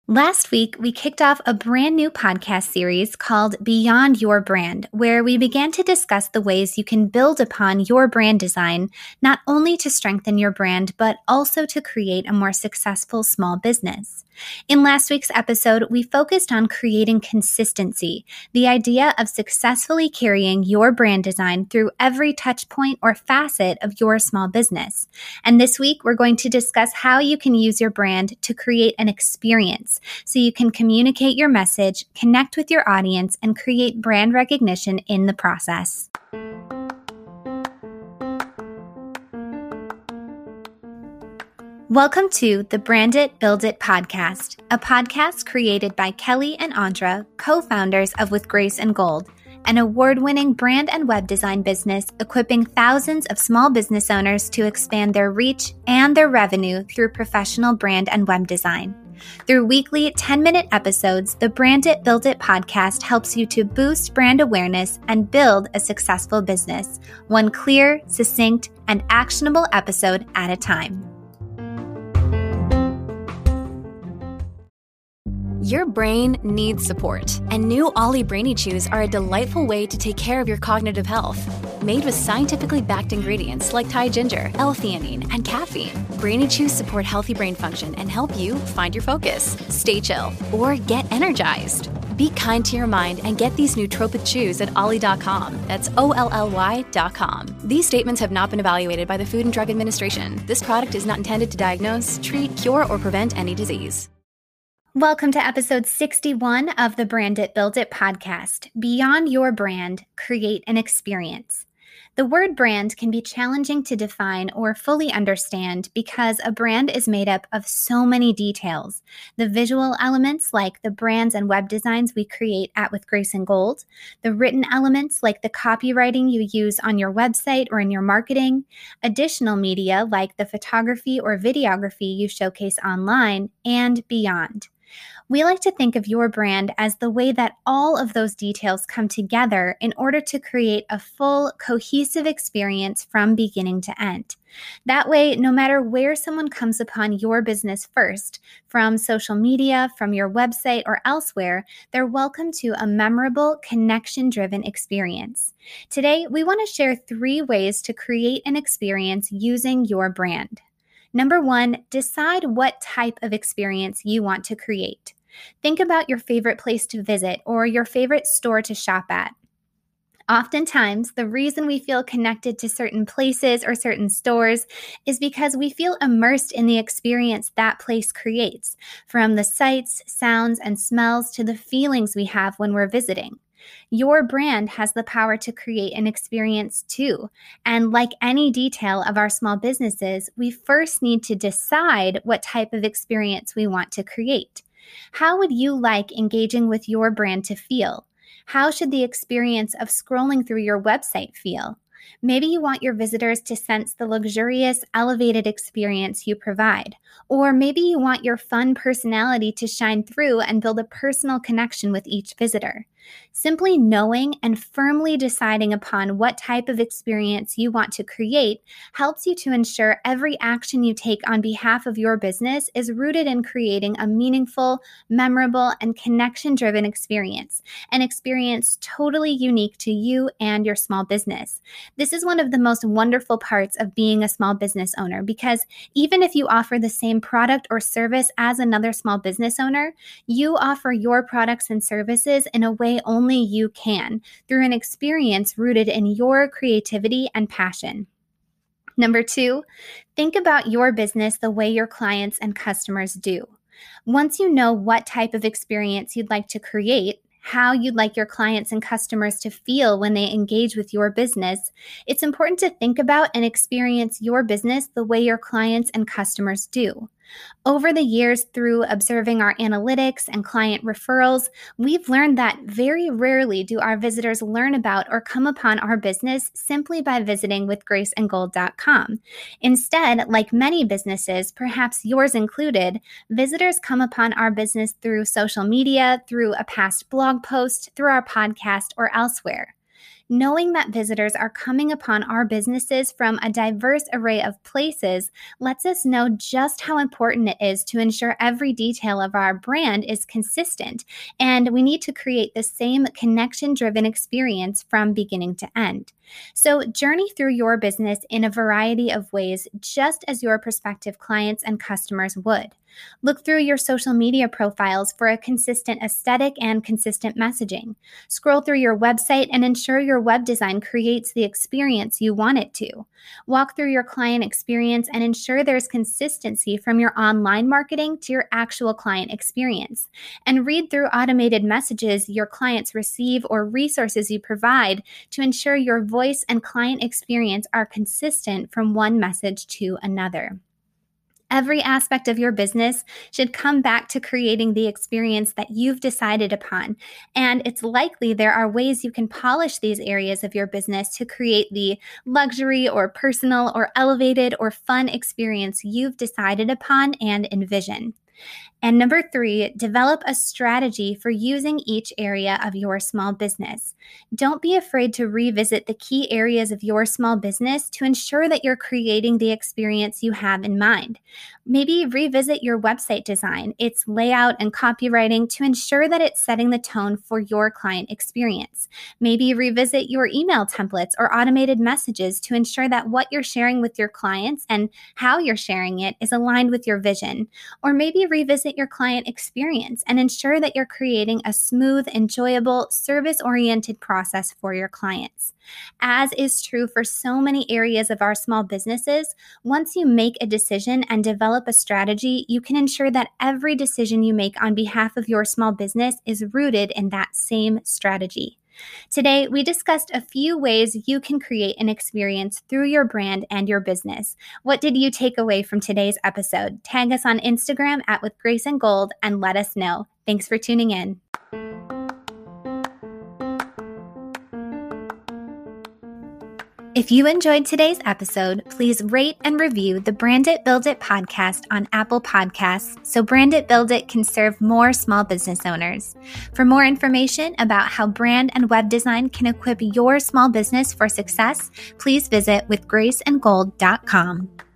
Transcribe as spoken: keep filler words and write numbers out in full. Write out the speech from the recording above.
Last week, we kicked off a brand new podcast series called Beyond Your Brand, where we began to discuss the ways you can build upon your brand design, not only to strengthen your brand, but also to create a more successful small business. In last week's episode, we focused on creating consistency, the idea of successfully carrying your brand design through every touch point or facet of your small business. And this week, we're going to discuss how you can use your brand to create an experience so you can communicate your message, connect with your audience, and create brand recognition in the process. Welcome to the Brand It, Build It podcast, a podcast created by Kelly and Andra, co-founders of With Grace and Gold, an award-winning brand and web design business equipping thousands of small business owners to expand their reach and their revenue through professional brand and web design. Through weekly ten-minute episodes, the Brand It, Build It podcast helps you to boost brand awareness and build a successful business, one clear, succinct, and actionable episode at a time. Your brain needs support, and new Ollie Brainy Chews are a delightful way to take care of your cognitive health. Made with scientifically backed ingredients like Thai ginger, L-theanine, and caffeine, Brainy Chews support healthy brain function and help you find your focus, stay chill, or get energized. Be kind to your mind and get these nootropic chews at ollie dot com. That's O L L Y dot com. These statements have not been evaluated by the Food and Drug Administration. This product is not intended to diagnose, treat, cure, or prevent any disease. Welcome to episode sixty-one of the Brand It, Build It podcast. Beyond your brand, create an experience. The word brand can be challenging to define or fully understand because a brand is made up of so many details. The visual elements like the brands and web designs we create at With Grace and Gold, the written elements like the copywriting you use on your website or in your marketing, additional media like the photography or videography you showcase online, and beyond. We like to think of your brand as the way that all of those details come together in order to create a full, cohesive experience from beginning to end. That way, no matter where someone comes upon your business first, from social media, from your website, or elsewhere, they're welcome to a memorable, connection-driven experience. Today, we want to share three ways to create an experience using your brand. Number one, decide what type of experience you want to create. Think about your favorite place to visit or your favorite store to shop at. Oftentimes, the reason we feel connected to certain places or certain stores is because we feel immersed in the experience that place creates, from the sights, sounds, and smells to the feelings we have when we're visiting. Your brand has the power to create an experience too. And like any detail of our small businesses, we first need to decide what type of experience we want to create. How would you like engaging with your brand to feel? How should the experience of scrolling through your website feel? Maybe you want your visitors to sense the luxurious, elevated experience you provide. Or maybe you want your fun personality to shine through and build a personal connection with each visitor. Simply knowing and firmly deciding upon what type of experience you want to create helps you to ensure every action you take on behalf of your business is rooted in creating a meaningful, memorable, and connection-driven experience, an experience totally unique to you and your small business. This is one of the most wonderful parts of being a small business owner because even if you offer the same product or service as another small business owner, you offer your products and services in a way only you can, through an experience rooted in your creativity and passion. Number two, think about your business the way your clients and customers do. Once you know what type of experience you'd like to create, how you'd like your clients and customers to feel when they engage with your business, it's important to think about and experience your business the way your clients and customers do. Over the years, through observing our analytics and client referrals, we've learned that very rarely do our visitors learn about or come upon our business simply by visiting with grace and gold dot com. Instead, like many businesses, perhaps yours included, visitors come upon our business through social media, through a past blog post, through our podcast, or elsewhere. Knowing that visitors are coming upon our businesses from a diverse array of places lets us know just how important it is to ensure every detail of our brand is consistent, and we need to create the same connection-driven experience from beginning to end. So journey through your business in a variety of ways, just as your prospective clients and customers would. Look through your social media profiles for a consistent aesthetic and consistent messaging. Scroll through your website and ensure your web design creates the experience you want it to. Walk through your client experience and ensure there's consistency from your online marketing to your actual client experience. And read through automated messages your clients receive or resources you provide to ensure your voice and client experience are consistent from one message to another. Every aspect of your business should come back to creating the experience that you've decided upon, and it's likely there are ways you can polish these areas of your business to create the luxury or personal or elevated or fun experience you've decided upon and envision. And number three, develop a strategy for using each area of your small business. Don't be afraid to revisit the key areas of your small business to ensure that you're creating the experience you have in mind. Maybe revisit your website design, its layout and copywriting to ensure that it's setting the tone for your client experience. Maybe revisit your email templates or automated messages to ensure that what you're sharing with your clients and how you're sharing it is aligned with your vision. Or maybe revisit your client experience and ensure that you're creating a smooth, enjoyable, service-oriented process for your clients. As is true for so many areas of our small businesses, once you make a decision and develop a strategy, you can ensure that every decision you make on behalf of your small business is rooted in that same strategy. Today, we discussed a few ways you can create an experience through your brand and your business. What did you take away from today's episode? Tag us on Instagram at With Grace and Gold and let us know. Thanks for tuning in. If you enjoyed today's episode, please rate and review the Brand It, Build It podcast on Apple Podcasts so Brand It, Build It can serve more small business owners. For more information about how brand and web design can equip your small business for success, please visit with grace and gold dot com.